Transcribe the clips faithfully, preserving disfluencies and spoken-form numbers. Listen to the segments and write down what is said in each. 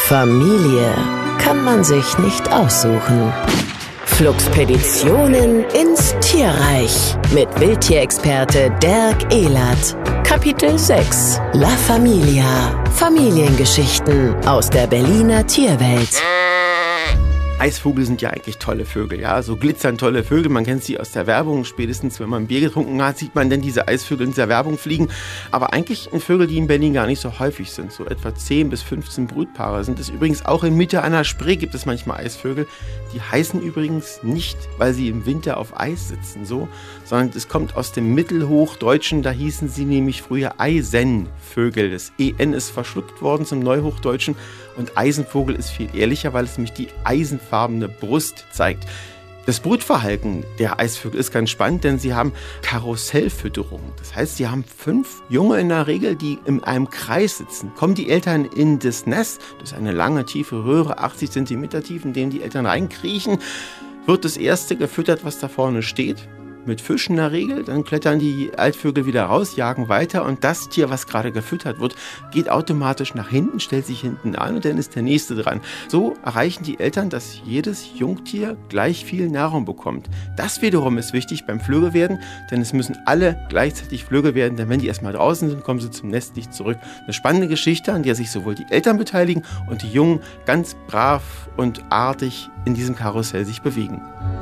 Familie kann man sich nicht aussuchen. Fluxpeditionen ins Tierreich mit Wildtierexperte Dirk Ehlert. Kapitel sechs. La Familia. Familiengeschichten aus der Berliner Tierwelt. Eisvögel sind ja eigentlich tolle Vögel, ja, so glitzernd tolle Vögel. Man kennt sie aus der Werbung. Spätestens, wenn man Bier getrunken hat, sieht man denn diese Eisvögel in dieser Werbung fliegen. Aber eigentlich sind Vögel, die in Berlin gar nicht so häufig sind. So etwa zehn bis fünfzehn Brutpaare sind es übrigens. Auch in Mitte einer Spree gibt es manchmal Eisvögel. Die heißen übrigens nicht, weil sie im Winter auf Eis sitzen, so, sondern es kommt aus dem Mittelhochdeutschen. Da hießen sie nämlich früher Eisenvögel. Das E N ist verschluckt worden zum Neuhochdeutschen. Und Eisenvogel ist viel ehrlicher, weil es nämlich die eisenfarbene Brust zeigt. Das Brutverhalten der Eisvögel ist ganz spannend, denn sie haben Karussellfütterung. Das heißt, sie haben fünf Junge in der Regel, die in einem Kreis sitzen. Kommen die Eltern in das Nest, das ist eine lange, tiefe Röhre, achtzig Zentimeter tief, in dem die Eltern reinkriechen, wird das erste gefüttert, was da vorne steht. Mit Fisch in der Regel, dann klettern die Altvögel wieder raus, jagen weiter und das Tier, was gerade gefüttert wird, geht automatisch nach hinten, stellt sich hinten an und dann ist der nächste dran. So erreichen die Eltern, dass jedes Jungtier gleich viel Nahrung bekommt. Das wiederum ist wichtig beim Flüggewerden, denn es müssen alle gleichzeitig Flügge werden, denn wenn die erstmal draußen sind, kommen sie zum Nest nicht zurück. Eine spannende Geschichte, an der sich sowohl die Eltern beteiligen und die Jungen ganz brav und artig in diesem Karussell sich bewegen.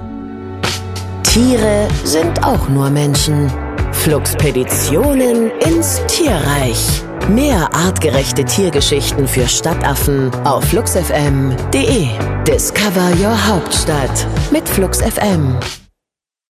Tiere sind auch nur Menschen. Fluxpeditionen ins Tierreich. Mehr artgerechte Tiergeschichten für Stadtaffen auf flux f m punkt de. Discover your Hauptstadt mit Flux F M.